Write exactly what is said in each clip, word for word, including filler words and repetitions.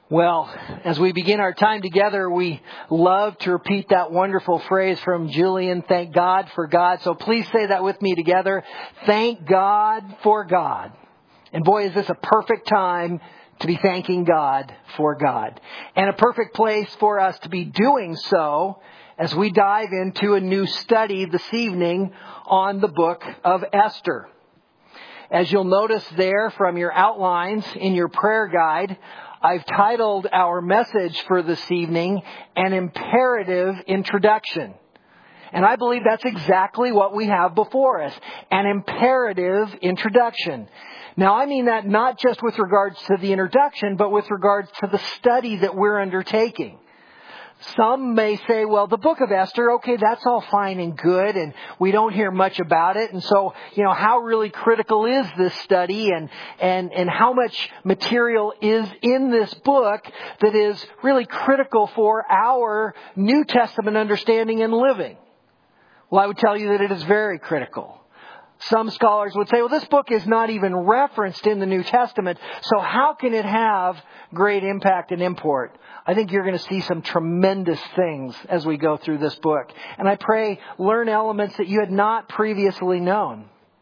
Well, as we begin our time together, we love to repeat that wonderful phrase from Julian, thank God for God. So please say that with me together. Thank God for God. And boy, is this a perfect time to be thanking God for God. And a perfect place for us to be doing so as we dive into a new study this evening on the book of Esther. As you'll notice there from your outlines in your prayer guide, I've titled our message for this evening, An Imperative Introduction. And I believe that's exactly what we have before us, an imperative introduction. Now, I mean that not just with regards to the introduction, but with regards to the study that we're undertaking. Some may say, well, the book of Esther, okay, that's all fine and good, and we don't hear much about it. And so, you know, how really critical is this study, and, and, and how much material is in this book that is really critical for our New Testament understanding and living? Well, I would tell you that it is very critical. Some scholars would say, well, this book is not even referenced in the New Testament, so how can it have great impact and import? I think you're going to see some tremendous things as we go through this book. And I pray learn elements that you had not previously known.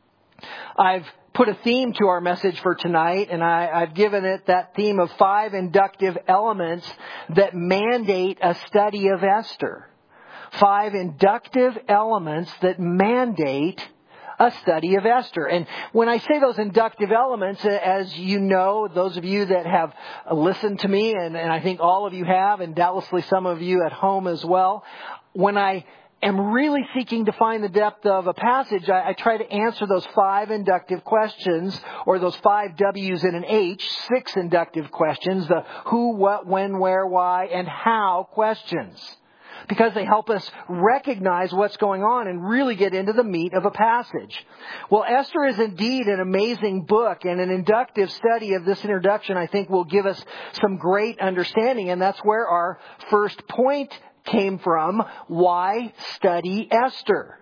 I've put a theme to our message for tonight, and I, I've given it that theme of five inductive elements that mandate a study of Esther. Five inductive elements that mandate a study of Esther. And when I say those inductive elements, as you know, those of you that have listened to me, and, and I think all of you have, and doubtlessly some of you at home as well, when I am really seeking to find the depth of a passage, I, I try to answer those five inductive questions, or those five W's and an H, six inductive questions, the who, what, when, where, why, and how questions. Because they help us recognize what's going on and really get into the meat of a passage. Well, Esther is indeed an amazing book, and an inductive study of this introduction, I think, will give us some great understanding. And that's where our first point came from. Why study Esther?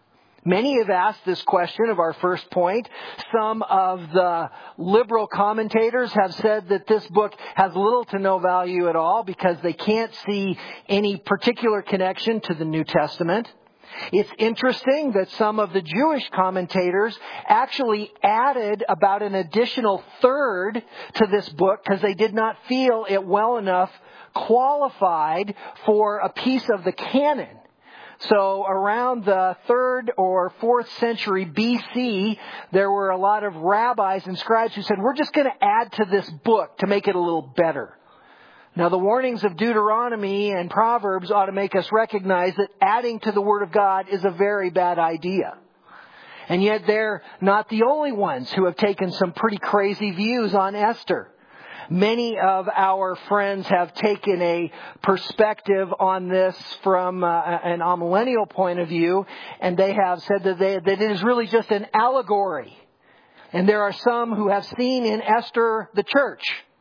Many have asked this question of our first point. Some of the liberal commentators have said that this book has little to no value at all because they can't see any particular connection to the New Testament. It's interesting that some of the Jewish commentators actually added about an additional third to this book because they did not feel it well enough qualified for a piece of the canon. So around the third or fourth century B C, there were a lot of rabbis and scribes who said, we're just going to add to this book to make it a little better. Now, the warnings of Deuteronomy and Proverbs ought to make us recognize that adding to the Word of God is a very bad idea. And yet they're not the only ones who have taken some pretty crazy views on Esther. Many of our friends have taken a perspective on this from uh, an amillennial point of view, and they have said that, they, that it is really just an allegory. And there are some who have seen in Esther the church.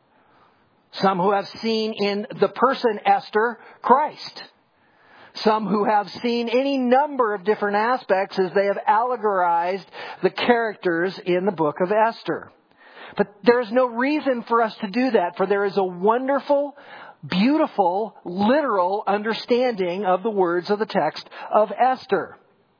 Some who have seen in the person Esther, Christ. Some who have seen any number of different aspects as they have allegorized the characters in the book of Esther. But there is no reason for us to do that, for there is a wonderful, beautiful, literal understanding of the words of the text of Esther.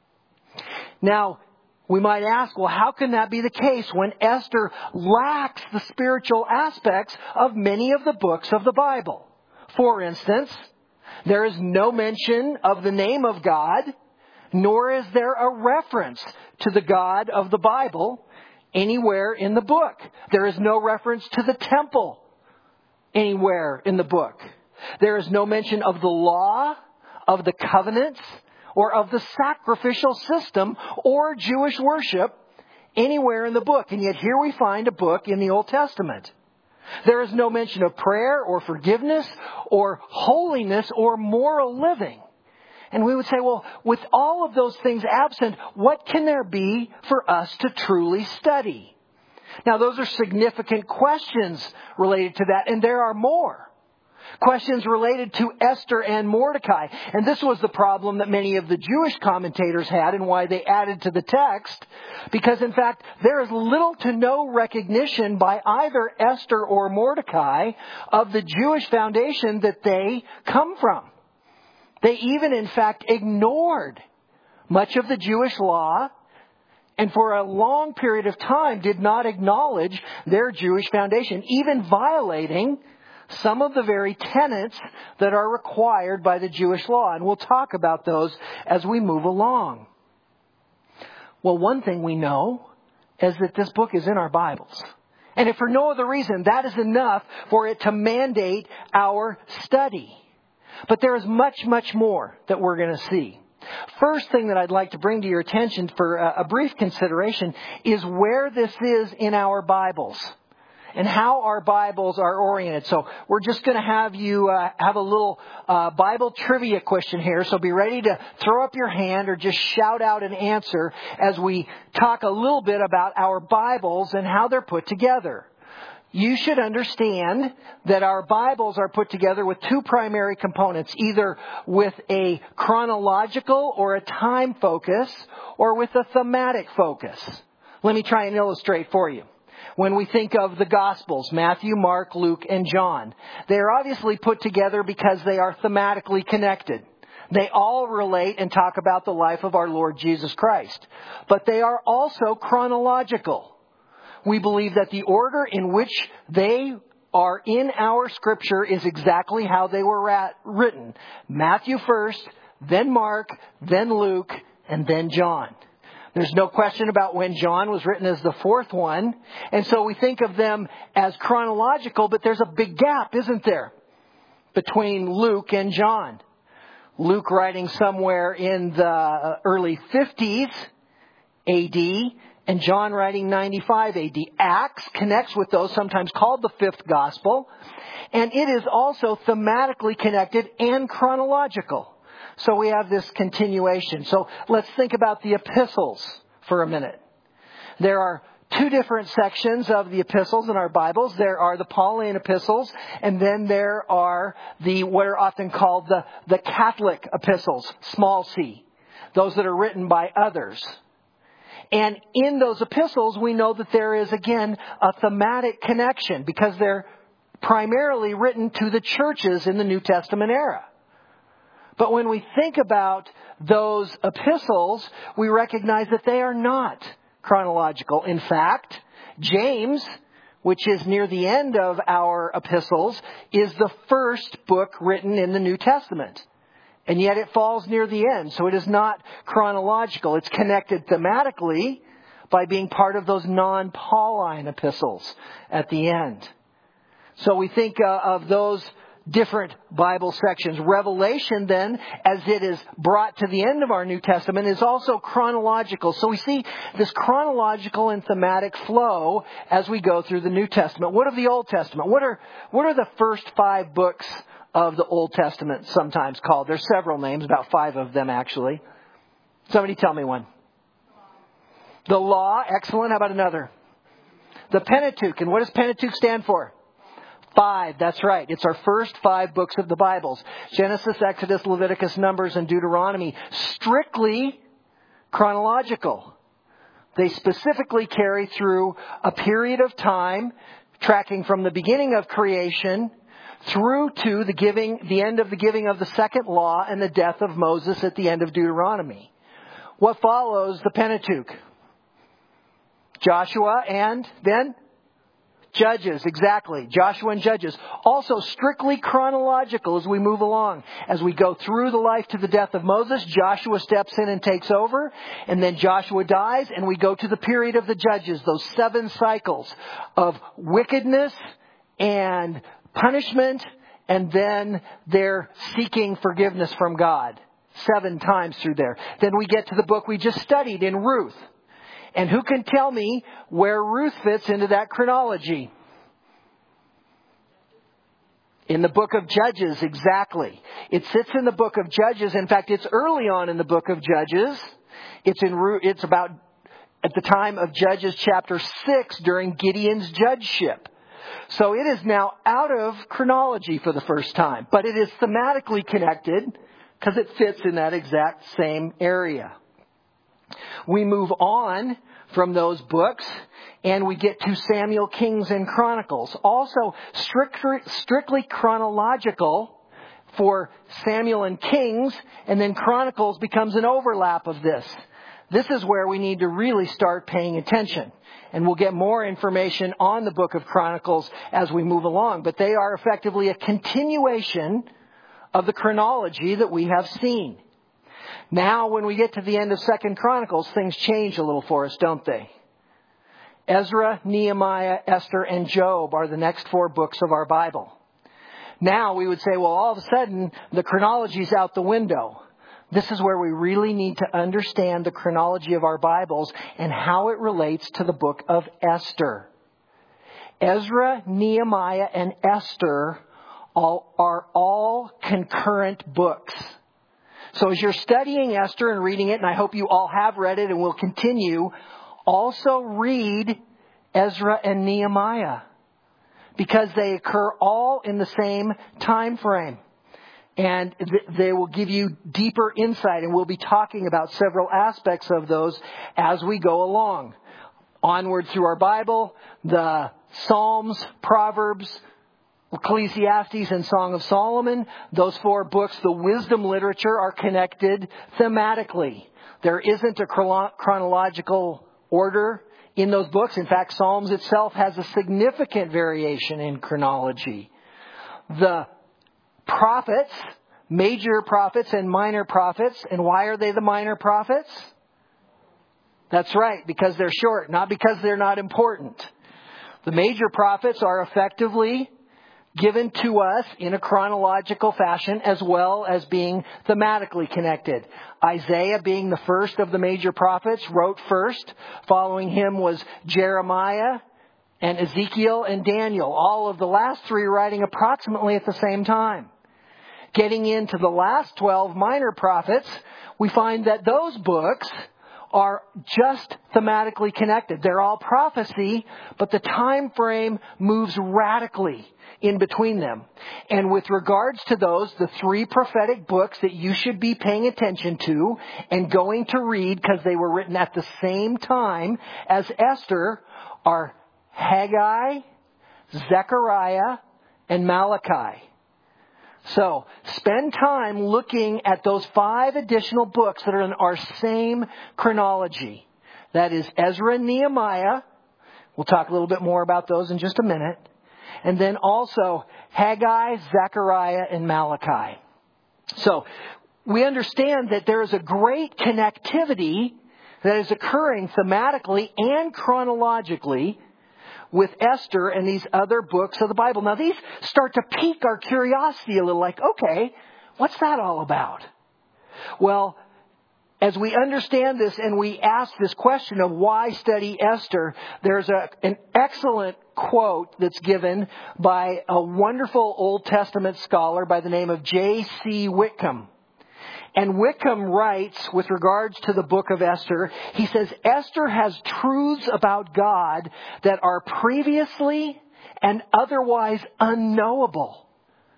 Now, we might ask, well, how can that be the case when Esther lacks the spiritual aspects of many of the books of the Bible? For instance, there is no mention of the name of God, nor is there a reference to the God of the Bible anywhere in the book. There is no reference to the temple anywhere in the book. There is no mention of the law, of the covenants, or of the sacrificial system or Jewish worship anywhere in the book. And yet here we find a book in the Old Testament. There is no mention of prayer or forgiveness or holiness or moral living. And we would say, well, with all of those things absent, what can there be for us to truly study? Now, those are significant questions related to that, and there are more. Questions related to Esther and Mordecai. And this was the problem that many of the Jewish commentators had and why they added to the text. Because in fact, there is little to no recognition by either Esther or Mordecai of the Jewish foundation that they come from. They even in fact ignored much of the Jewish law, and for a long period of time did not acknowledge their Jewish foundation, even violating some of the very tenets that are required by the Jewish law. And we'll talk about those as we move along. Well, one thing we know is that this book is in our Bibles. And if for no other reason, that is enough for it to mandate our study. But there is much, much more that we're going to see. First thing that I'd like to bring to your attention for a brief consideration is where this is in our Bibles and how our Bibles are oriented. So we're just going to have you uh, have a little uh, Bible trivia question here. So be ready to throw up your hand or just shout out an answer as we talk a little bit about our Bibles and how they're put together. You should understand that our Bibles are put together with two primary components, either with a chronological or a time focus, or with a thematic focus. Let me try and illustrate for you. When we think of the Gospels, Matthew, Mark, Luke, and John, they are obviously put together because they are thematically connected. They all relate and talk about the life of our Lord Jesus Christ. But they are also chronological. We believe that the order in which they are in our Scripture is exactly how they were rat- written. Matthew first, then Mark, then Luke, and then John. There's no question about when John was written as the fourth one. And so we think of them as chronological, but there's a big gap, isn't there, between Luke and John. Luke writing somewhere in the early fifties A D, and John writing ninety-five A D. Acts connects with those, sometimes called the fifth gospel. And it is also thematically connected and chronological. So we have this continuation. So let's think about the epistles for a minute. There are two different sections of the epistles in our Bibles. There are the Pauline epistles, and then there are the what are often called the, the Catholic epistles, small c, those that are written by others. And in those epistles, we know that there is, again, a thematic connection because they're primarily written to the churches in the New Testament era. But when we think about those epistles, we recognize that they are not chronological. In fact, James, which is near the end of our epistles, is the first book written in the New Testament. And yet it falls near the end, so it is not chronological. It's connected thematically by being part of those non-Pauline epistles at the end. So we think uh, of those different Bible sections. Revelation then, as it is brought to the end of our New Testament, is also chronological. So we see this chronological and thematic flow as we go through the New Testament. What of the Old Testament? What are, what are the first five books of the Old Testament sometimes called? There's several names, about five of them actually. Somebody tell me one. The Law, excellent. How about another? The Pentateuch. And what does Pentateuch stand for? Five, that's right. It's our first five books of the Bibles. Genesis, Exodus, Leviticus, Numbers, and Deuteronomy. Strictly chronological. They specifically carry through a period of time, tracking from the beginning of creation through to the giving, the end of the giving of the second law and the death of Moses at the end of Deuteronomy. What follows the Pentateuch? Joshua and then Judges, exactly. Joshua and Judges. Also strictly chronological as we move along. As we go through the life to the death of Moses, Joshua steps in and takes over. And then Joshua dies and we go to the period of the Judges. Those seven cycles of wickedness and punishment, and then they're seeking forgiveness from God. Seven times through there. Then we get to the book we just studied in Ruth. And who can tell me where Ruth fits into that chronology? In the book of Judges, exactly. It sits in the book of Judges. In fact, it's early on in the book of Judges. It's in. It's about at the time of Judges chapter six during Gideon's judgeship. So it is now out of chronology for the first time, but it is thematically connected because it fits in that exact same area. We move on from those books and we get to Samuel, Kings, and Chronicles. Also strictly, strictly chronological for Samuel and Kings, and then Chronicles becomes an overlap of this. This is where we need to really start paying attention. And we'll get more information on the book of Chronicles as we move along. But they are effectively a continuation of the chronology that we have seen. Now, when we get to the end of Second Chronicles, things change a little for us, don't they? Ezra, Nehemiah, Esther, and Job are the next four books of our Bible. Now we would say, well, all of a sudden, the chronology's out the window. This is where we really need to understand the chronology of our Bibles and how it relates to the book of Esther. Ezra, Nehemiah, and Esther all, are all concurrent books. So as you're studying Esther and reading it, and I hope you all have read it and will continue, also read Ezra and Nehemiah, because they occur all in the same time frame. And they will give you deeper insight, and we'll be talking about several aspects of those as we go along. Onward through our Bible, the Psalms, Proverbs, Ecclesiastes, and Song of Solomon, those four books, the wisdom literature, are connected thematically. There isn't a chronological order in those books. In fact, Psalms itself has a significant variation in chronology. The prophets, major prophets and minor prophets. And why are they the minor prophets? That's right, because they're short, not because they're not important. The major prophets are effectively given to us in a chronological fashion as well as being thematically connected. Isaiah, being the first of the major prophets, wrote first. Following him was Jeremiah and Ezekiel and Daniel. All of the last three writing approximately at the same time. Getting into the last twelve minor prophets, we find that those books are just thematically connected. They're all prophecy, but the time frame moves radically in between them. And with regards to those, the three prophetic books that you should be paying attention to and going to read, because they were written at the same time as Esther, are Haggai, Zechariah, and Malachi. So, spend time looking at those five additional books that are in our same chronology. That is Ezra and Nehemiah. We'll talk a little bit more about those in just a minute. And then also Haggai, Zechariah, and Malachi. So, we understand that there is a great connectivity that is occurring thematically and chronologically with Esther and these other books of the Bible. Now, these start to pique our curiosity a little, like, okay, what's that all about? Well, as we understand this and we ask this question of why study Esther, there's a, an excellent quote that's given by a wonderful Old Testament scholar by the name of J C Whitcomb. And Whitcomb writes, with regards to the book of Esther, he says, Esther has truths about God that are previously and otherwise unknowable.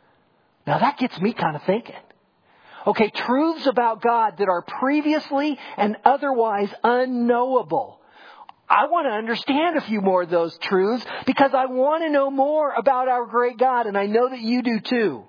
Now that gets me kind of thinking. Okay, truths about God that are previously and otherwise unknowable. I want to understand a few more of those truths because I want to know more about our great God, and I know that you do too.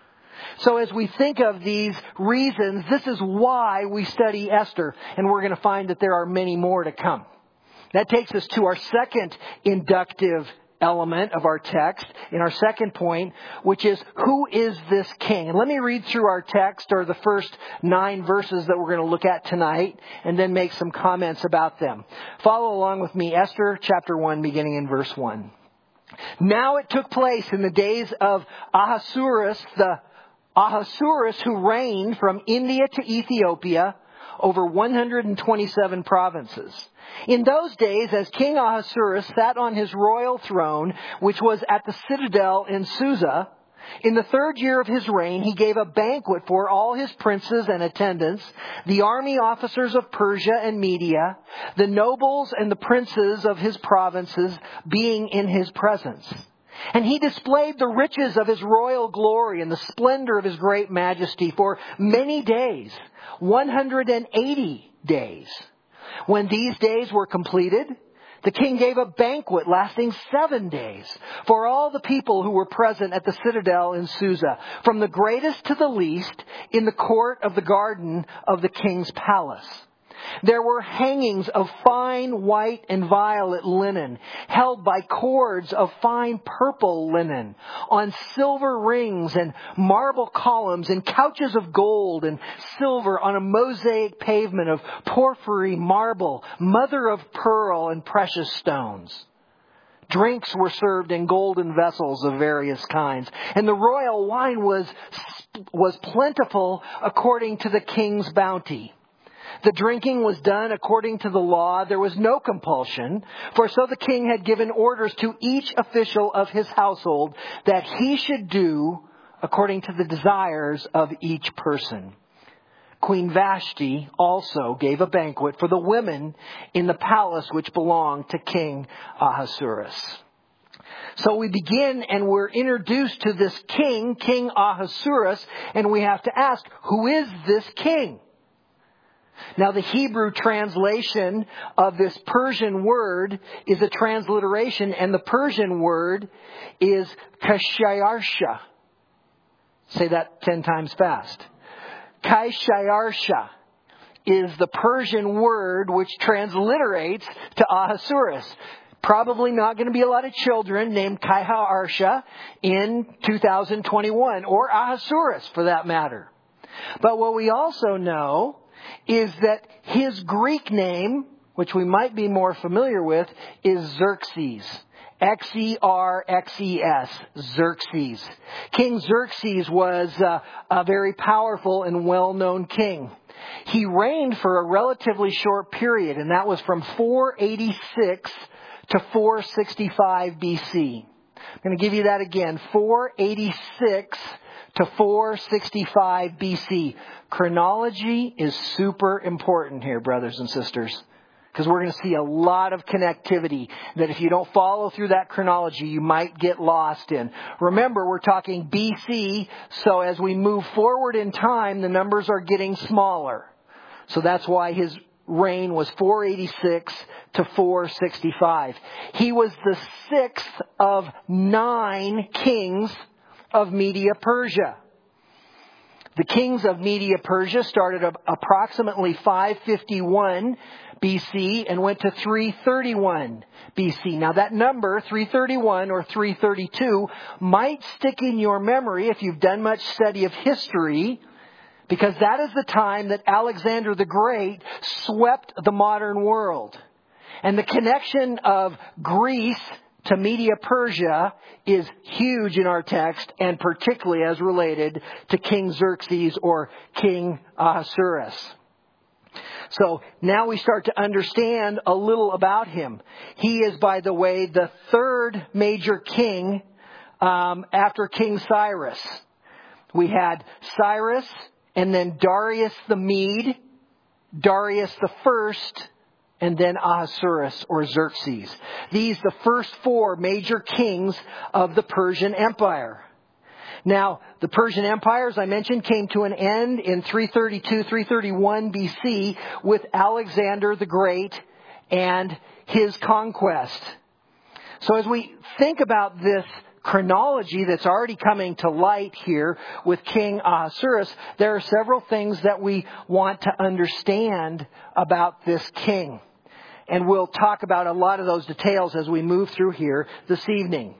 So as we think of these reasons, this is why we study Esther, and we're going to find that there are many more to come. That takes us to our second inductive element of our text, in our second point, which is, who is this king? And let me read through our text, or the first nine verses that we're going to look at tonight, and then make some comments about them. Follow along with me, Esther chapter one, beginning in verse one. Now it took place in the days of Ahasuerus, the Ahasuerus who reigned from India to Ethiopia over one hundred twenty-seven provinces. In those days, as King Ahasuerus sat on his royal throne, which was at the citadel in Susa, in the third year of his reign, he gave a banquet for all his princes and attendants, the army officers of Persia and Media, the nobles and the princes of his provinces being in his presence. And he displayed the riches of his royal glory and the splendor of his great majesty for many days, one hundred eighty days. When these days were completed, the king gave a banquet lasting seven days for all the people who were present at the citadel in Susa, from the greatest to the least, in the court of the garden of the king's palace. There were hangings of fine white and violet linen, held by cords of fine purple linen, on silver rings and marble columns, and couches of gold and silver on a mosaic pavement of porphyry marble, mother of pearl and precious stones. Drinks were served in golden vessels of various kinds, and the royal wine was, was plentiful according to the king's bounty. The drinking was done according to the law. There was no compulsion, for so the king had given orders to each official of his household that he should do according to the desires of each person. Queen Vashti also gave a banquet for the women in the palace which belonged to King Ahasuerus. So we begin and we're introduced to this king, King Ahasuerus, and we have to ask, who is this king? Now, the Hebrew translation of this Persian word is a transliteration, and the Persian word is Kashayarsha. Say that ten times fast. Kashayarsha is the Persian word which transliterates to Ahasuerus. Probably not going to be a lot of children named Kashayarsha in two thousand twenty-one, or Ahasuerus for that matter. But what we also know is that his Greek name, which we might be more familiar with, is Xerxes. X E R X E S, Xerxes. King Xerxes was uh, a very powerful and well-known king. He reigned for a relatively short period, and that was from four eighty-six to four sixty-five B C. I'm going to give you that again. four eighty-six to four sixty-five B C. Chronology is super important here, brothers and sisters, because we're going to see a lot of connectivity that if you don't follow through that chronology, you might get lost in. Remember, we're talking B C, so as we move forward in time, the numbers are getting smaller. So that's why his reign was four eighty-six to four sixty-five. He was the sixth of nine kings of Media Persia. The kings of Media Persia started approximately five fifty-one B C and went to three thirty-one B C. Now that number, three thirty-one or three thirty-two, might stick in your memory if you've done much study of history, because that is the time that Alexander the Great swept the modern world. And the connection of Greece to Media Persia is huge in our text, and particularly as related to King Xerxes or King Ahasuerus. So now we start to understand a little about him. He is, by the way, the third major king um, after King Cyrus. We had Cyrus, and then Darius the Mede, Darius the First, and then Ahasuerus or Xerxes. These the first four major kings of the Persian Empire. Now, the Persian Empire, as I mentioned, came to an end in three thirty-two, three thirty-one B C with Alexander the Great and his conquest. So as we think about this chronology that's already coming to light here with King Ahasuerus, there are several things that we want to understand about this king. And we'll talk about a lot of those details as we move through here this evening.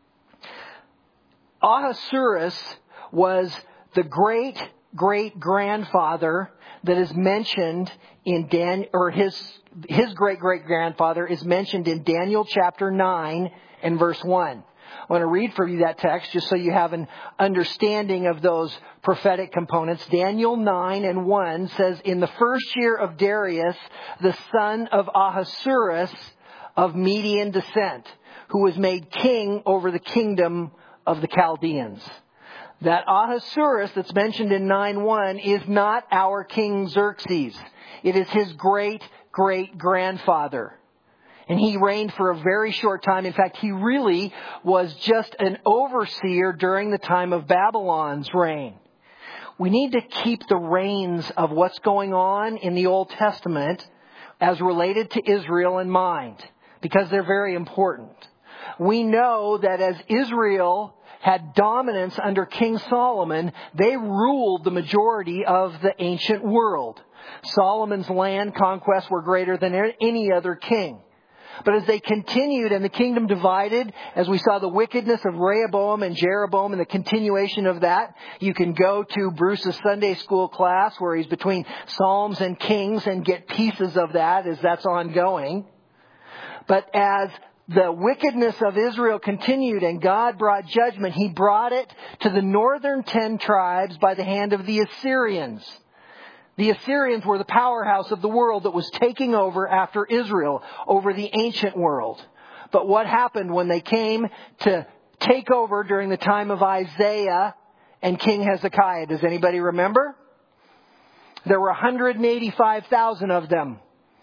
Ahasuerus was the great great grandfather that is mentioned in Dan, or his his great great grandfather is mentioned in Daniel chapter nine and verse one. I want to read for you that text just so you have an understanding of those prophetic components. Daniel nine and one says, "In the first year of Darius, the son of Ahasuerus of Median descent, who was made king over the kingdom of the Chaldeans." That Ahasuerus that's mentioned in nine one is not our King Xerxes. It is his great great grandfather. And he reigned for a very short time. In fact, he really was just an overseer during the time of Babylon's reign. We need to keep the reins of what's going on in the Old Testament as related to Israel in mind, because they're very important. We know that as Israel had dominance under King Solomon, they ruled the majority of the ancient world. Solomon's land conquests were greater than any other king. But as they continued and the kingdom divided, as we saw the wickedness of Rehoboam and Jeroboam and the continuation of that, you can go to Bruce's Sunday school class where he's between Psalms and Kings and get pieces of that as that's ongoing. But as the wickedness of Israel continued and God brought judgment, He brought it to the northern ten tribes by the hand of the Assyrians. The Assyrians were the powerhouse of the world that was taking over after Israel, over the ancient world. But what happened when they came to take over during the time of Isaiah and King Hezekiah? Does anybody remember? There were one hundred eighty-five thousand of them.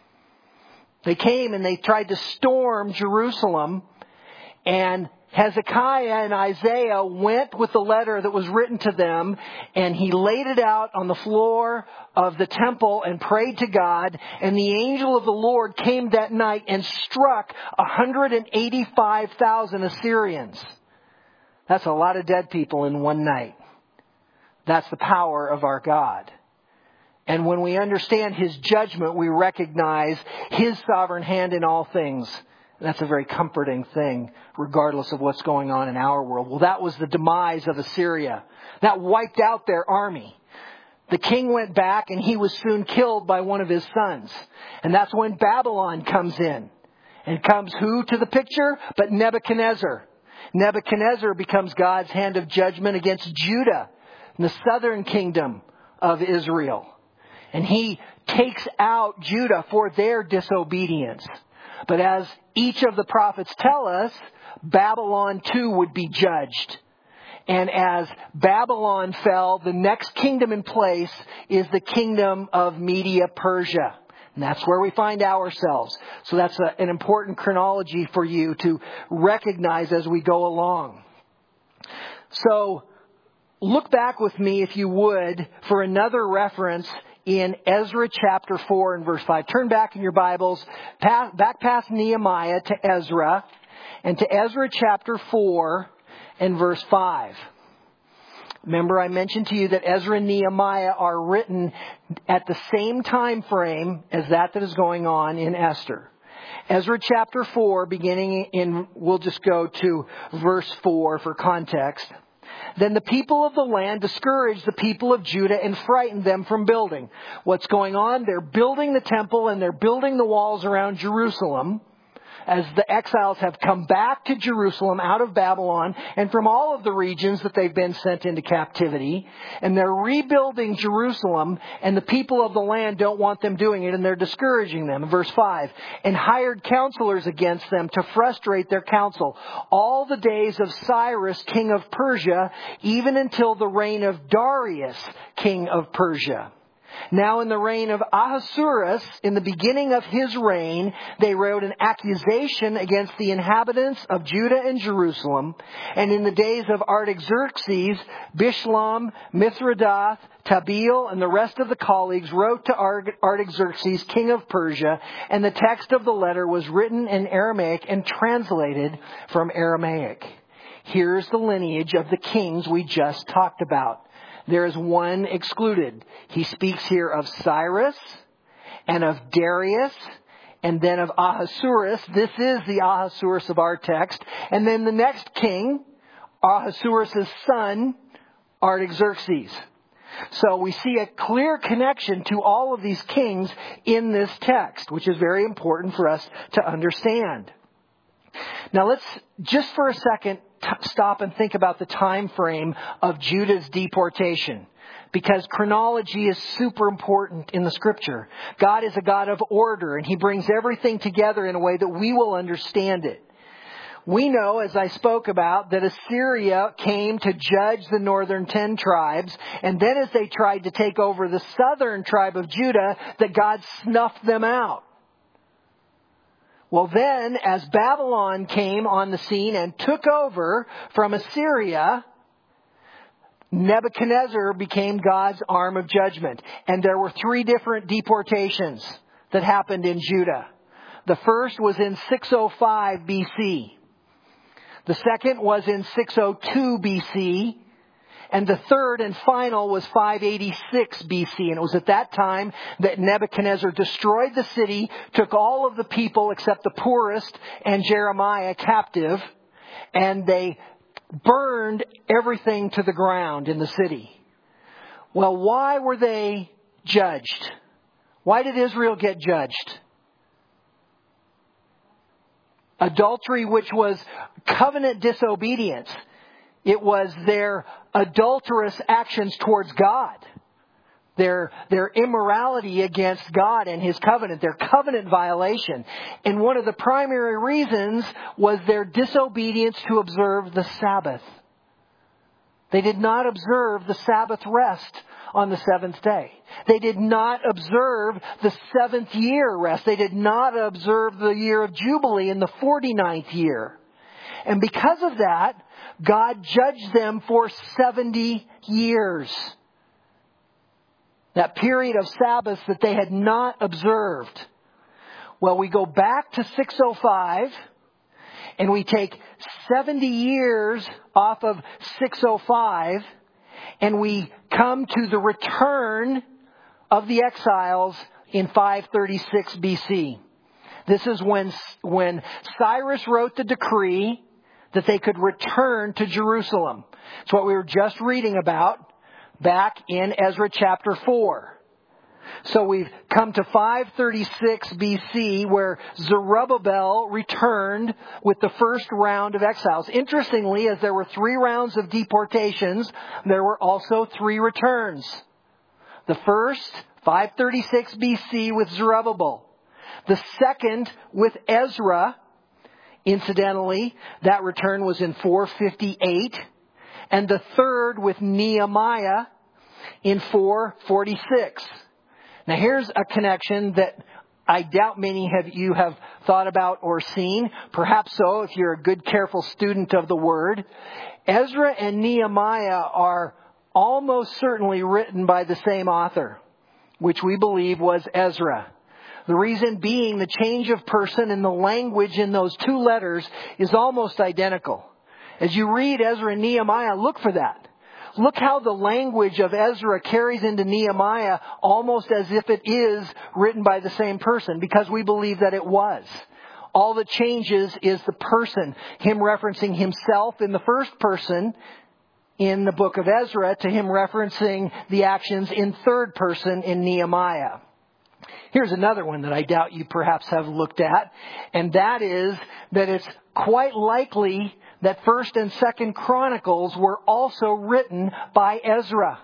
They came and they tried to storm Jerusalem, and Hezekiah and Isaiah went with the letter that was written to them, and he laid it out on the floor of the temple and prayed to God, and the angel of the Lord came that night and struck one hundred eighty-five thousand Assyrians. That's a lot of dead people in one night. That's the power of our God. And when we understand His judgment, we recognize His sovereign hand in all things. That's a very comforting thing, regardless of what's going on in our world. Well, that was the demise of Assyria. That wiped out their army. The king went back and he was soon killed by one of his sons. And that's when Babylon comes in. And comes who to the picture? But Nebuchadnezzar. Nebuchadnezzar becomes God's hand of judgment against Judah, the southern kingdom of Israel. And he takes out Judah for their disobedience. But as each of the prophets tell us, Babylon too would be judged. And as Babylon fell, the next kingdom in place is the kingdom of Media Persia. And that's where we find ourselves. So that's a, an important chronology for you to recognize as we go along. So look back with me, if you would, for another reference in Ezra chapter four and verse five. Turn back in your Bibles, back past Nehemiah to Ezra, and to Ezra chapter four and verse five. Remember, I mentioned to you that Ezra and Nehemiah are written at the same time frame as that that is going on in Esther. Ezra chapter four, beginning in, we'll just go to verse four for context. Then the people of the land discouraged the people of Judah and frightened them from building. What's going on? They're building the temple and they're building the walls around Jerusalem as the exiles have come back to Jerusalem out of Babylon and from all of the regions that they've been sent into captivity. And they're rebuilding Jerusalem, and the people of the land don't want them doing it, and they're discouraging them. Verse five, and hired counselors against them to frustrate their counsel all the days of Cyrus, king of Persia, even until the reign of Darius, king of Persia. Now in the reign of Ahasuerus, in the beginning of his reign, they wrote an accusation against the inhabitants of Judah and Jerusalem. And in the days of Artaxerxes, Bishlam, Mithridath, Tabeel, and the rest of the colleagues wrote to Artaxerxes, king of Persia, and the text of the letter was written in Aramaic and translated from Aramaic. Here's the lineage of the kings we just talked about. There is one excluded. He speaks here of Cyrus and of Darius and then of Ahasuerus. This is the Ahasuerus of our text. And then the next king, Ahasuerus' son, Artaxerxes. So we see a clear connection to all of these kings in this text, which is very important for us to understand. Now let's just for a second t- stop and think about the time frame of Judah's deportation, because chronology is super important in the Scripture. God is a God of order, and He brings everything together in a way that we will understand it. We know, as I spoke about, that Assyria came to judge the northern ten tribes, and then as they tried to take over the southern tribe of Judah, that God snuffed them out. Well, then, as Babylon came on the scene and took over from Assyria, Nebuchadnezzar became God's arm of judgment. And there were three different deportations that happened in Judah. The first was in six oh five B C. The second was in six oh two B C. And the third and final was five eighty-six B C. And it was at that time that Nebuchadnezzar destroyed the city, took all of the people except the poorest and Jeremiah captive, and they burned everything to the ground in the city. Well, why were they judged? Why did Israel get judged? Adultery, which was covenant disobedience. It was their adulterous actions towards God. Their, their immorality against God and His covenant. Their covenant violation. And one of the primary reasons was their disobedience to observe the Sabbath. They did not observe the Sabbath rest on the seventh day. They did not observe the seventh year rest. They did not observe the year of Jubilee in the forty-ninth year. And because of that, God judged them for seventy years. That period of Sabbath that they had not observed. Well, we go back to six oh five and we take seventy years off of six oh five and we come to the return of the exiles in five thirty-six B C. This is when, when Cyrus wrote the decree that they could return to Jerusalem. It's what we were just reading about back in Ezra chapter four. So we've come to five thirty-six B C where Zerubbabel returned with the first round of exiles. Interestingly, as there were three rounds of deportations, there were also three returns. The first, five thirty-six B C with Zerubbabel. The second with Ezra. Incidentally, that return was in four fifty-eight. And the third with Nehemiah in four forty-six. Now here's a connection that I doubt many of you have thought about or seen. Perhaps so if you're a good, careful student of the Word. Ezra and Nehemiah are almost certainly written by the same author, which we believe was Ezra. The reason being the change of person and the language in those two letters is almost identical. As you read Ezra and Nehemiah, look for that. Look how the language of Ezra carries into Nehemiah almost as if it is written by the same person, because we believe that it was. All that changes is the person, him referencing himself in the first person in the book of Ezra to him referencing the actions in third person in Nehemiah. Here's another one that I doubt you perhaps have looked at, and that is that it's quite likely that First and Second Chronicles were also written by Ezra.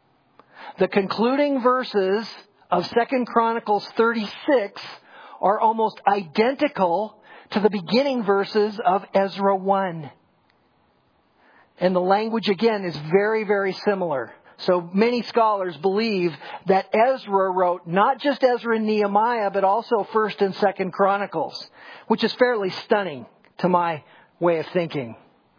The concluding verses of Second Chronicles thirty-six are almost identical to the beginning verses of Ezra one. And the language again is very, very similar. So many scholars believe that Ezra wrote not just Ezra and Nehemiah, but also First and Second Chronicles, which is fairly stunning to my way of thinking.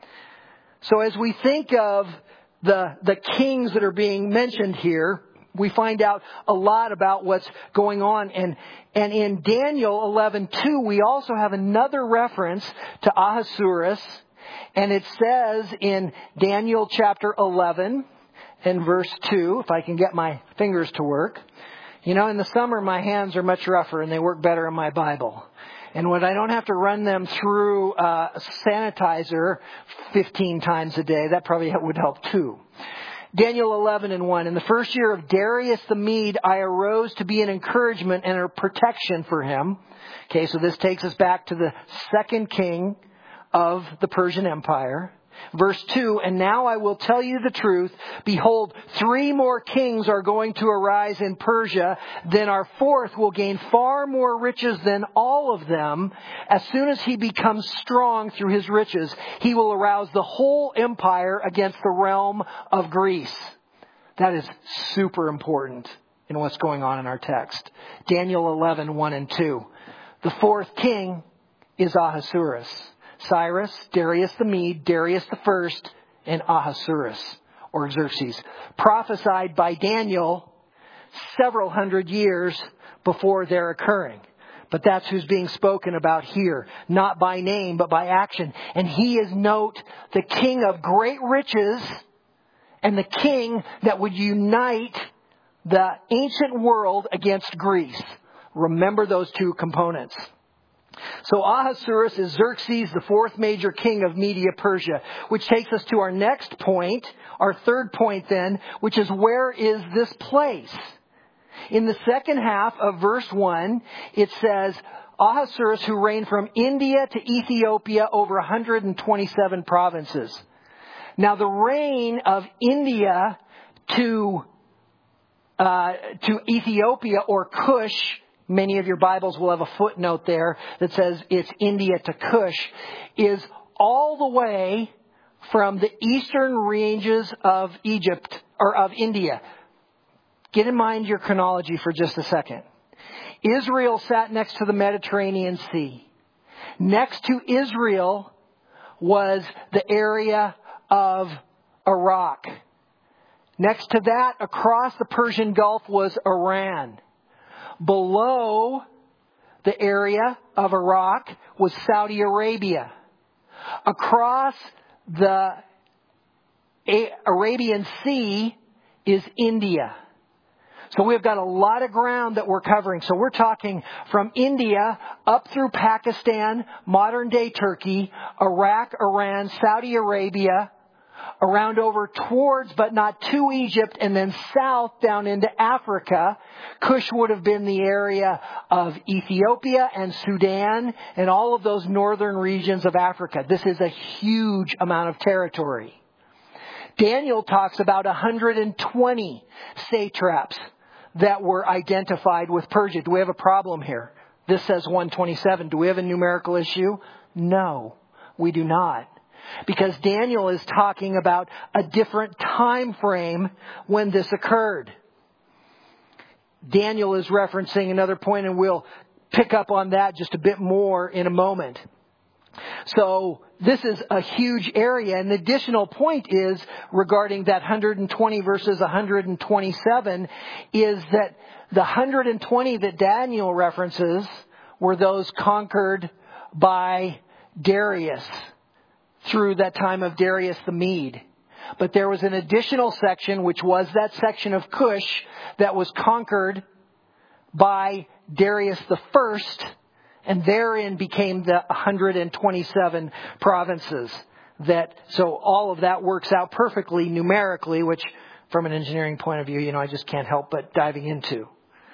So as we think of the, the kings that are being mentioned here, we find out a lot about what's going on. And, and in Daniel eleven two, we also have another reference to Ahasuerus. And it says in Daniel chapter eleven, in verse two, if I can get my fingers to work. You know, in the summer, my hands are much rougher and they work better in my Bible. And when I don't have to run them through uh, sanitizer fifteen times a day, that probably would help too. Daniel eleven and one. In the first year of Darius the Mede, I arose to be an encouragement and a protection for him. Okay, so this takes us back to the second king of the Persian Empire. Verse two, and now I will tell you the truth. Behold, three more kings are going to arise in Persia. Then our fourth will gain far more riches than all of them. As soon as he becomes strong through his riches, he will arouse the whole empire against the realm of Greece. That is super important in what's going on in our text. Daniel eleven, one and two. The fourth king is Ahasuerus. Cyrus, Darius the Mede, Darius the First, and Ahasuerus, or Xerxes, prophesied by Daniel several hundred years before they're occurring. But that's who's being spoken about here, not by name, but by action. And he is, note, the king of great riches and the king that would unite the ancient world against Greece. Remember those two components. So Ahasuerus is Xerxes, the fourth major king of Media Persia, which takes us to our next point, our third point then, which is, where is this place? In the second half of verse one, it says, Ahasuerus, who reigned from India to Ethiopia over one hundred twenty-seven provinces. Now the reign of India to uh, to Ethiopia, or Cush, many of your Bibles will have a footnote there that says it's India to Cush, is all the way from the eastern ranges of Egypt, or of India. Get in mind your chronology for just a second. Israel sat next to the Mediterranean Sea. Next to Israel was the area of Iraq. Next to that, across the Persian Gulf, was Iran. Below the area of Iraq was Saudi Arabia. Across the Arabian Sea is India. So we've got a lot of ground that we're covering. So we're talking from India up through Pakistan, modern day Turkey, Iraq, Iran, Saudi Arabia, around over towards, but not to Egypt, and then south down into Africa. Cush would have been the area of Ethiopia and Sudan and all of those northern regions of Africa. This is a huge amount of territory. Daniel talks about one hundred twenty satraps that were identified with Persia. Do we have a problem here? This says one twenty-seven. Do we have a numerical issue? No, we do not. Because Daniel is talking about a different time frame when this occurred. Daniel is referencing another point, and we'll pick up on that just a bit more in a moment. So this is a huge area. And the additional point is regarding that one hundred twenty versus one hundred twenty-seven is that the one hundred twenty that Daniel references were those conquered by Darius through that time of Darius the Mede. But there was an additional section, which was that section of Cush that was conquered by Darius the First, and therein became the one hundred twenty-seven provinces. That so all of that works out perfectly numerically, which from an engineering point of view, you know, I just can't help but diving into.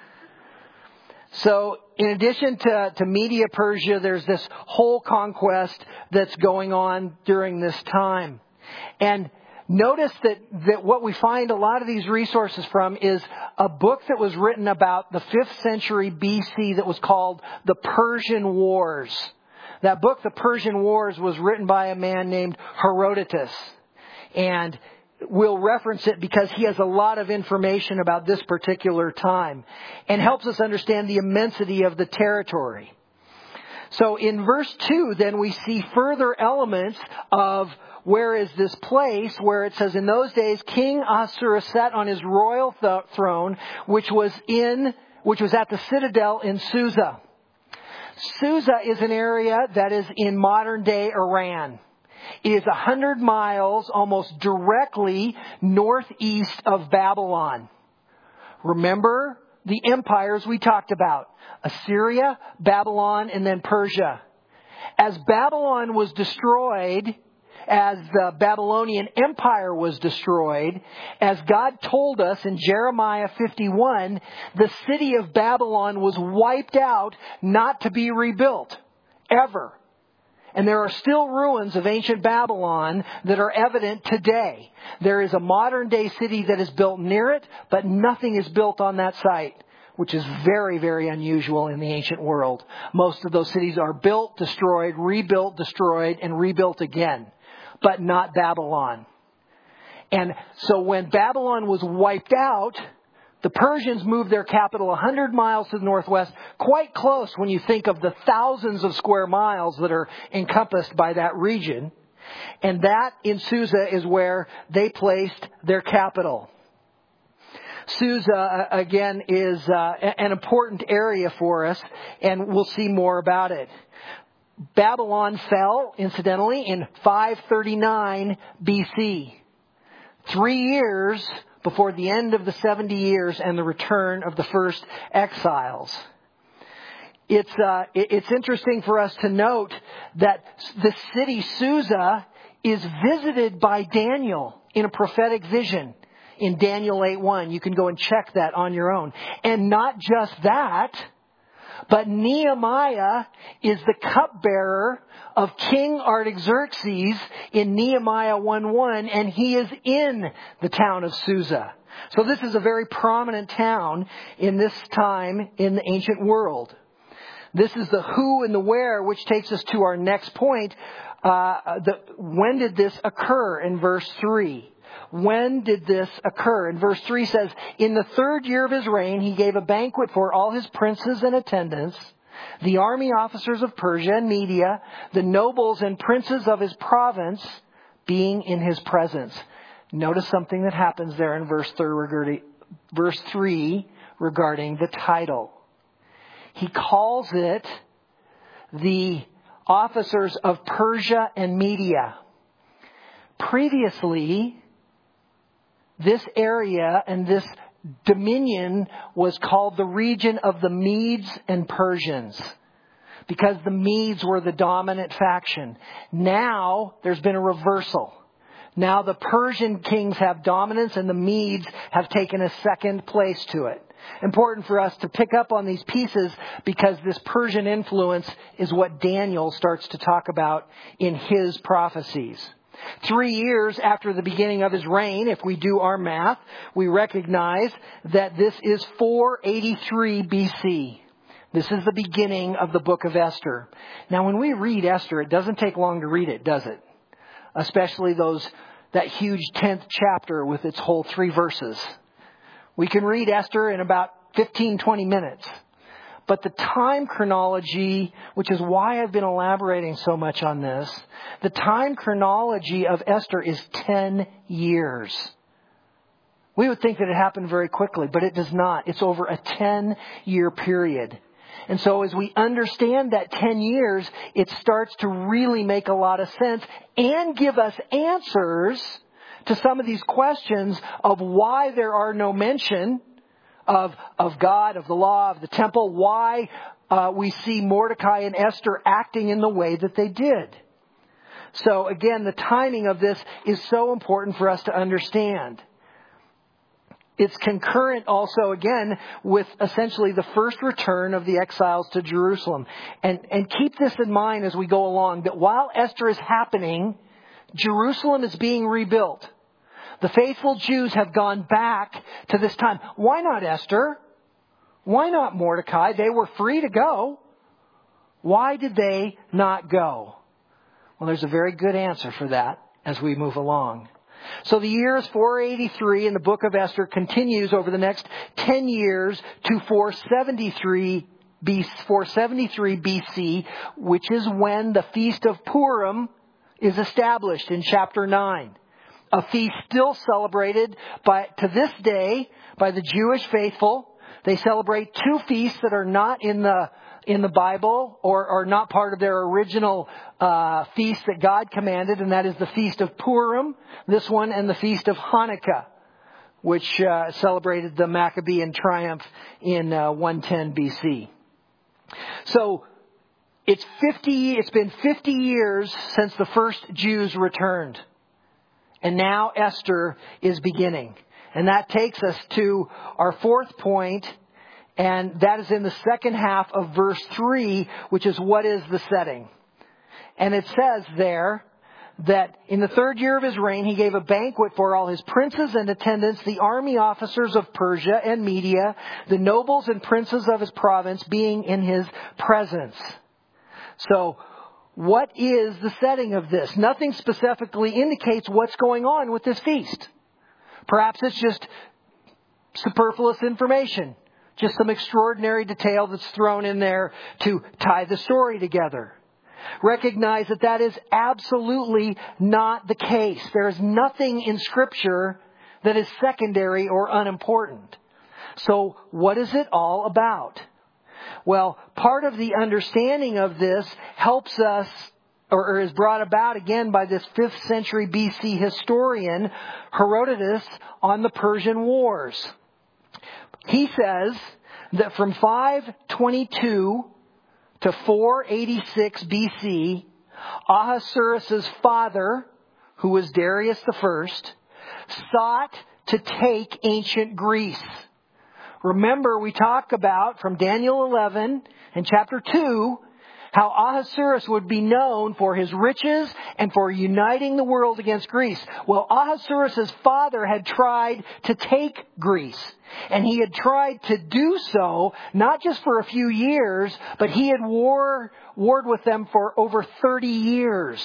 So in addition to, to Media Persia, there's this whole conquest that's going on during this time. And notice that, that what we find a lot of these resources from is a book that was written about the fifth century B C that was called The Persian Wars. That book, The Persian Wars, was written by a man named Herodotus. And we'll reference it because he has a lot of information about this particular time and helps us understand the immensity of the territory. So in verse two, then we see further elements of where is this place, where it says, in those days, King Ahasuerus sat on his royal th- throne, which was in, which was at the citadel in Susa. Susa is an area that is in modern day Iran. It is a hundred miles almost directly northeast of Babylon. Remember the empires we talked about. Assyria, Babylon, and then Persia. As Babylon was destroyed, as the Babylonian Empire was destroyed, as God told us in Jeremiah fifty-one, the city of Babylon was wiped out, not to be rebuilt, ever. And there are still ruins of ancient Babylon that are evident today. There is a modern day city that is built near it, but nothing is built on that site, which is very, very unusual in the ancient world. Most of those cities are built, destroyed, rebuilt, destroyed, and rebuilt again, but not Babylon. And so when Babylon was wiped out The Persians moved their capital one hundred miles to the northwest, quite close when you think of the thousands of square miles that are encompassed by that region. And that in Susa is where they placed their capital. Susa, again, is uh, an important area for us, and we'll see more about it. Babylon fell, incidentally, in five thirty-nine B C. Three years before the end of the seventy years and the return of the first exiles. It's uh, it's interesting for us to note that the city Susa is visited by Daniel in a prophetic vision in Daniel eight one. You can go and check that on your own. And not just that, but Nehemiah is the cupbearer of King Artaxerxes in Nehemiah one one, and he is in the town of Susa. So this is a very prominent town in this time in the ancient world. This is the who and the where, which takes us to our next point. Uh, the, when did this occur in verse three? When did this occur? And verse three says, in the third year of his reign, he gave a banquet for all his princes and attendants, the army officers of Persia and Media, the nobles and princes of his province, being in his presence. Notice something that happens there in verse three, verse three regarding the title. He calls it the officers of Persia and Media. Previously, this area and this dominion was called the region of the Medes and Persians, because the Medes were the dominant faction. Now there's been a reversal. Now the Persian kings have dominance and the Medes have taken a second place to it. Important for us to pick up on these pieces because this Persian influence is what Daniel starts to talk about in his prophecies. Three years after the beginning of his reign, if we do our math, we recognize that this is four eighty-three B C. This is the beginning of the book of Esther. Now, when we read Esther, it doesn't take long to read it, does it? Especially those that huge tenth chapter with its whole three verses. We can read Esther in about fifteen, twenty minutes. But the time chronology, which is why I've been elaborating so much on this, the time chronology of Esther is ten years. We would think that it happened very quickly, but it does not. It's over a ten-year period. And so as we understand that ten years, it starts to really make a lot of sense and give us answers to some of these questions of why there are no mention of, of God, of the law, of the temple, why uh, we see Mordecai and Esther acting in the way that they did. So again, the timing of this is so important for us to understand. It's concurrent also, again, with essentially the first return of the exiles to Jerusalem. And, and keep this in mind as we go along, that while Esther is happening, Jerusalem is being rebuilt. The faithful Jews have gone back to this time. Why not Esther? Why not Mordecai? They were free to go. Why did they not go? Well, there's a very good answer for that as we move along. So the year is four eighty-three, and the book of Esther continues over the next ten years to four seventy-three B C, which is when the Feast of Purim is established in chapter nine. A feast still celebrated by, to this day, by the Jewish faithful. They celebrate two feasts that are not in the in the Bible or are not part of their original uh, feast that God commanded, and that is the Feast of Purim, this one, and the Feast of Hanukkah, which uh, celebrated the Maccabean triumph in uh, one ten B C. So it's fifty. It's been fifty years since the first Jews returned. And now Esther is beginning. And that takes us to our fourth point, and that is in the second half of verse three, which is what is the setting. And it says there that in the third year of his reign, he gave a banquet for all his princes and attendants, the army officers of Persia and Media, the nobles and princes of his province, being in his presence. So, what is the setting of this? Nothing specifically indicates what's going on with this feast. Perhaps it's just superfluous information. Just some extraordinary detail that's thrown in there to tie the story together. Recognize that that is absolutely not the case. There is nothing in Scripture that is secondary or unimportant. So what is it all about? Well, part of the understanding of this helps us, or, or is brought about again by this fifth century B C historian, Herodotus, on the Persian Wars. He says that from five twenty-two to four eighty-six B C, Ahasuerus' father, who was Darius the First, sought to take ancient Greece. Remember, we talk about from Daniel eleven and chapter two, how Ahasuerus would be known for his riches and for uniting the world against Greece. Well, Ahasuerus' father had tried to take Greece. And he had tried to do so, not just for a few years, but he had war, warred with them for over thirty years.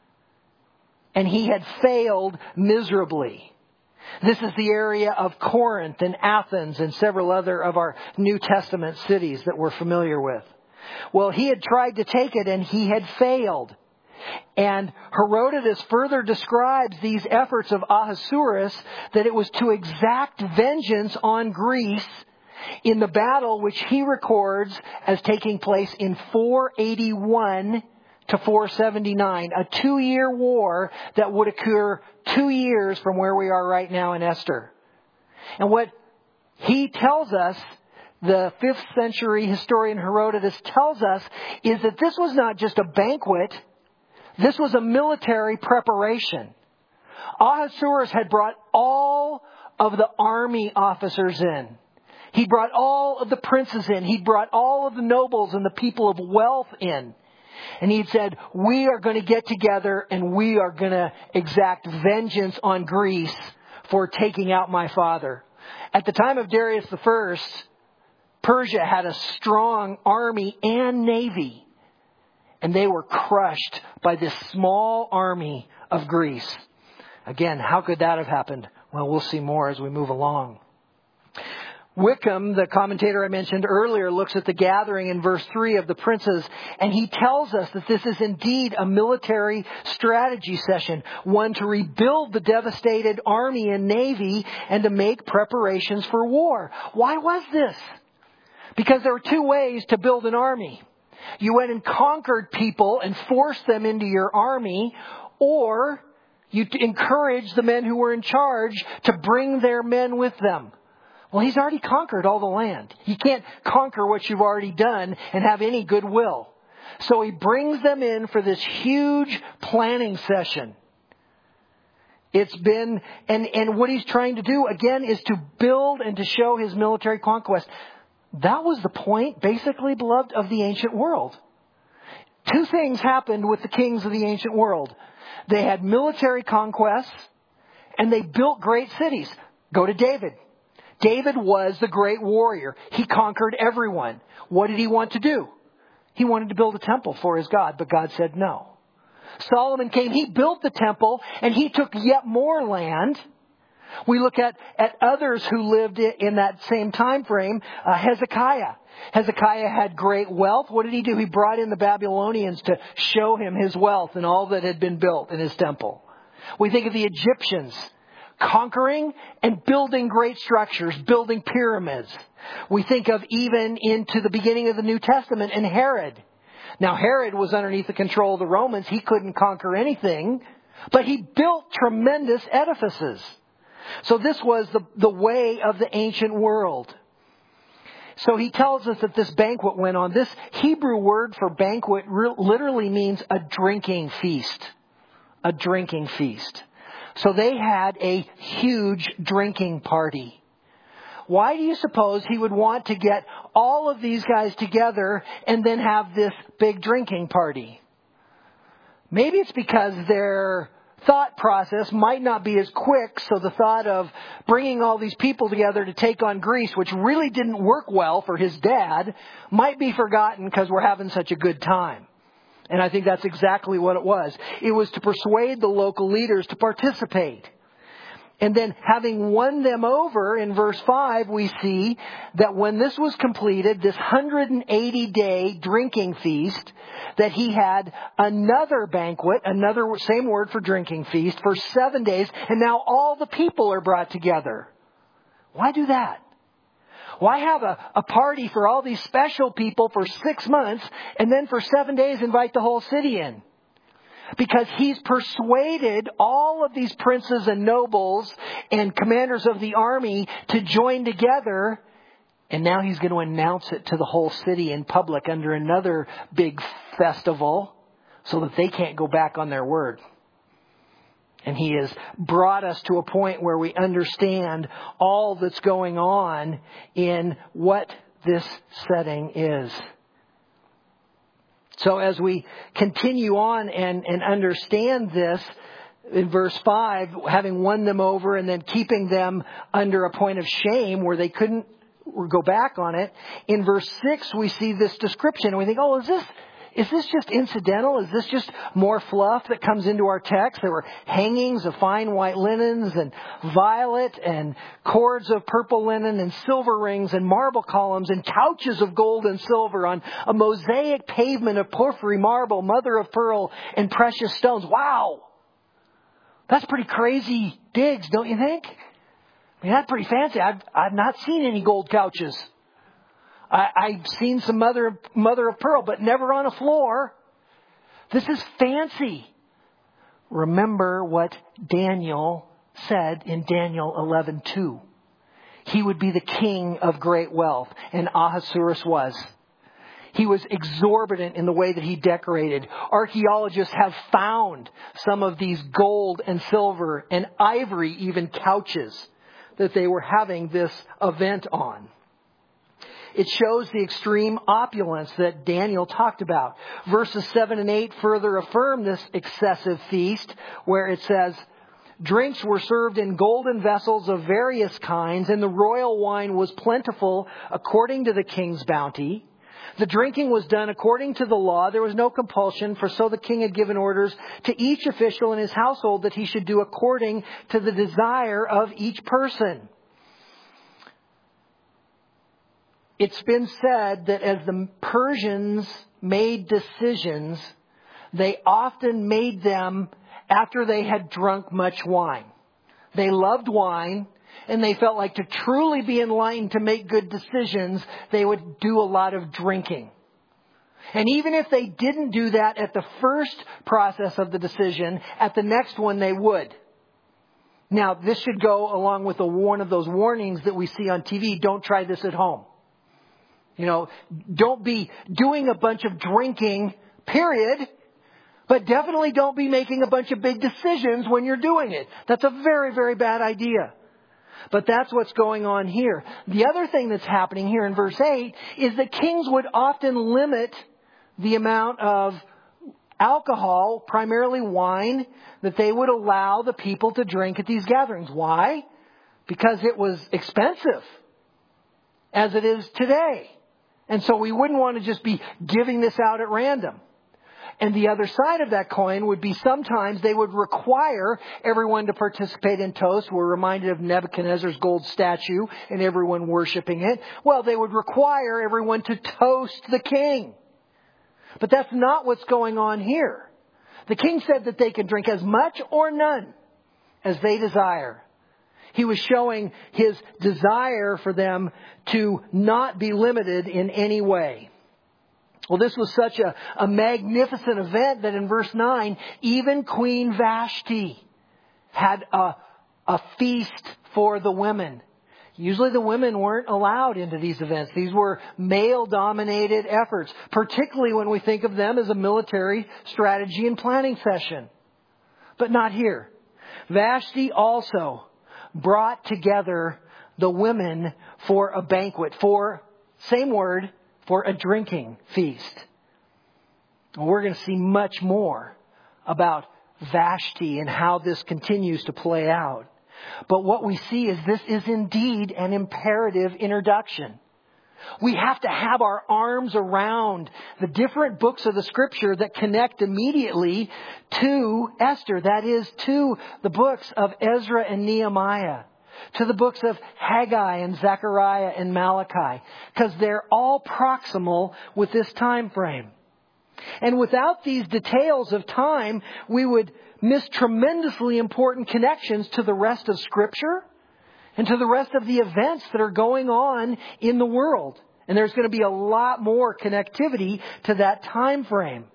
And he had failed miserably. This is the area of Corinth and Athens and several other of our New Testament cities that we're familiar with. Well, he had tried to take it and he had failed. And Herodotus further describes these efforts of Ahasuerus that it was to exact vengeance on Greece in the battle which he records as taking place in four eighty-one to four seventy-nine, a two-year war that would occur two years from where we are right now in Esther. And what he tells us, the fifth century historian Herodotus tells us, is that this was not just a banquet. This was a military preparation. Ahasuerus had brought all of the army officers in. He brought all of the princes in. He brought all of the nobles and the people of wealth in. And he said, we are going to get together and we are going to exact vengeance on Greece for taking out my father. At the time of Darius the First, Persia had a strong army and navy. And they were crushed by this small army of Greece. Again, how could that have happened? Well, we'll see more as we move along. Wickham, the commentator I mentioned earlier, looks at the gathering in verse three of the princes, and he tells us that this is indeed a military strategy session, one to rebuild the devastated army and navy and to make preparations for war. Why was this? Because there were two ways to build an army. You went and conquered people and forced them into your army, or you encouraged the men who were in charge to bring their men with them. Well, he's already conquered all the land. You can't conquer what you've already done and have any goodwill. So he brings them in for this huge planning session. It's been, and, and what he's trying to do, again, is to build and to show his military conquest. That was the point, basically, beloved, of the ancient world. Two things happened with the kings of the ancient world. They had military conquests, and they built great cities. Go to David. David was the great warrior. He conquered everyone. What did he want to do? He wanted to build a temple for his God, but God said no. Solomon came, he built the temple, and he took yet more land. We look at, at others who lived in that same time frame. Uh, Hezekiah. Hezekiah had great wealth. What did he do? He brought in the Babylonians to show him his wealth and all that had been built in his temple. We think of the Egyptians conquering and building great structures, building pyramids. We think of even into the beginning of the New Testament and Herod. Now Herod was underneath the control of the Romans. He couldn't conquer anything, but he built tremendous edifices. So this was the, the way of the ancient world. So he tells us that this banquet went on. This Hebrew word for banquet re- literally means a drinking feast. A drinking feast. So they had a huge drinking party. Why do you suppose he would want to get all of these guys together and then have this big drinking party? Maybe it's because their thought process might not be as quick, so the thought of bringing all these people together to take on Greece, which really didn't work well for his dad, might be forgotten because we're having such a good time. And I think that's exactly what it was. It was to persuade the local leaders to participate. And then having won them over, in verse five, we see that when this was completed, this one hundred eighty day drinking feast, that he had another banquet, another same word for drinking feast, for seven days. And now all the people are brought together. Why do that? Why have a, a party for all these special people for six months and then for seven days invite the whole city in? Because he's persuaded all of these princes and nobles and commanders of the army to join together. And now he's going to announce it to the whole city in public under another big festival so that they can't go back on their word. And he has brought us to a point where we understand all that's going on in what this setting is. So as we continue on and, and understand this, in verse five, having won them over and then keeping them under a point of shame where they couldn't go back on it. In verse six, we see this description and we think, oh, is this, is this just incidental? Is this just more fluff that comes into our text? There were hangings of fine white linens and violet and cords of purple linen and silver rings and marble columns and couches of gold and silver on a mosaic pavement of porphyry marble, mother of pearl and precious stones. Wow! That's pretty crazy digs, don't you think? I mean, that's pretty fancy. I've, I've not seen any gold couches. I, I've seen some mother, mother of pearl, but never on a floor. This is fancy. Remember what Daniel said in Daniel eleven two. He would be the king of great wealth, and Ahasuerus was. He was exorbitant in the way that he decorated. Archaeologists have found some of these gold and silver and ivory even couches that they were having this event on. It shows the extreme opulence that Daniel talked about. Verses seven and eight further affirm this excessive feast where it says, drinks were served in golden vessels of various kinds, and the royal wine was plentiful according to the king's bounty. The drinking was done according to the law. There was no compulsion, for so the king had given orders to each official in his household that he should do according to the desire of each person. It's been said that as the Persians made decisions, they often made them after they had drunk much wine. They loved wine, and they felt like to truly be enlightened to make good decisions, they would do a lot of drinking. And even if they didn't do that at the first process of the decision, at the next one they would. Now, this should go along with a, one of those warnings that we see on T V. Don't try this at home. You know, don't be doing a bunch of drinking, period. But definitely don't be making a bunch of big decisions when you're doing it. That's a very, very bad idea. But that's what's going on here. The other thing that's happening here in verse eight is that kings would often limit the amount of alcohol, primarily wine, that they would allow the people to drink at these gatherings. Why? Because it was expensive, as it is today. And so we wouldn't want to just be giving this out at random. And the other side of that coin would be sometimes they would require everyone to participate in toast. We're reminded of Nebuchadnezzar's gold statue and everyone worshiping it. Well, they would require everyone to toast the king. But that's not what's going on here. The king said that they can drink as much or none as they desire. He was showing his desire for them to not be limited in any way. Well, this was such a, a magnificent event that in verse nine, even Queen Vashti had a, a feast for the women. Usually the women weren't allowed into these events. These were male-dominated efforts, particularly when we think of them as a military strategy and planning session. But not here. Vashti also brought together the women for a banquet, for, same word, for a drinking feast. We're going to see much more about Vashti and how this continues to play out. But what we see is this is indeed an imperative introduction. We have to have our arms around the different books of the Scripture that connect immediately to Esther. That is, to the books of Ezra and Nehemiah, to the books of Haggai and Zechariah and Malachi, because they're all proximal with this time frame. And without these details of time, we would miss tremendously important connections to the rest of Scripture and to the rest of the events that are going on in the world. And there's going to be a lot more connectivity to that time frame.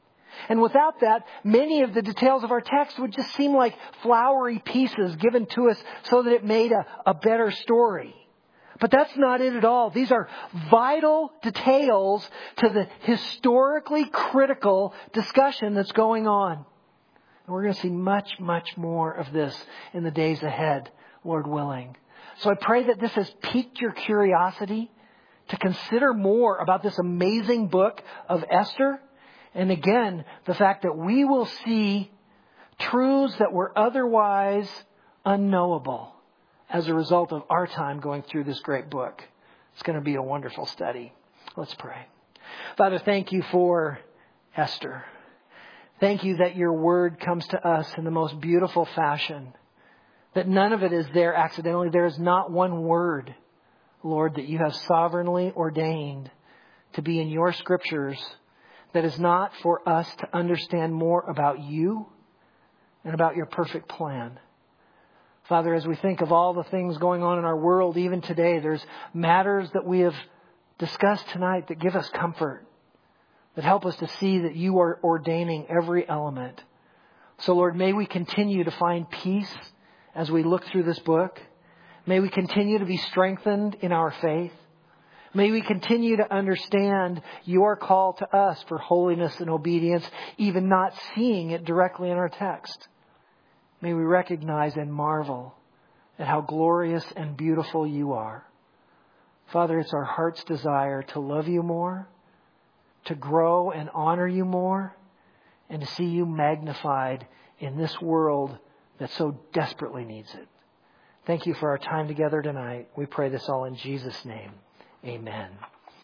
And without that, many of the details of our text would just seem like flowery pieces given to us so that it made a, a better story. But that's not it at all. These are vital details to the historically critical discussion that's going on. And we're going to see much, much more of this in the days ahead, Lord willing. So I pray that this has piqued your curiosity to consider more about this amazing book of Esther. And again, the fact that we will see truths that were otherwise unknowable as a result of our time going through this great book. It's going to be a wonderful study. Let's pray. Father, thank you for Esther. Thank you that your word comes to us in the most beautiful fashion. That none of it is there accidentally. There is not one word, Lord, that you have sovereignly ordained to be in your Scriptures that is not for us to understand more about you and about your perfect plan. Father, as we think of all the things going on in our world, even today, there's matters that we have discussed tonight that give us comfort, that help us to see that you are ordaining every element. So, Lord, may we continue to find peace as we look through this book. May we continue to be strengthened in our faith. May we continue to understand your call to us for holiness and obedience, even not seeing it directly in our text. May we recognize and marvel at how glorious and beautiful you are. Father, it's our heart's desire to love you more, to grow and honor you more, and to see you magnified in this world that so desperately needs it. Thank you for our time together tonight. We pray this all in Jesus' name. Amen.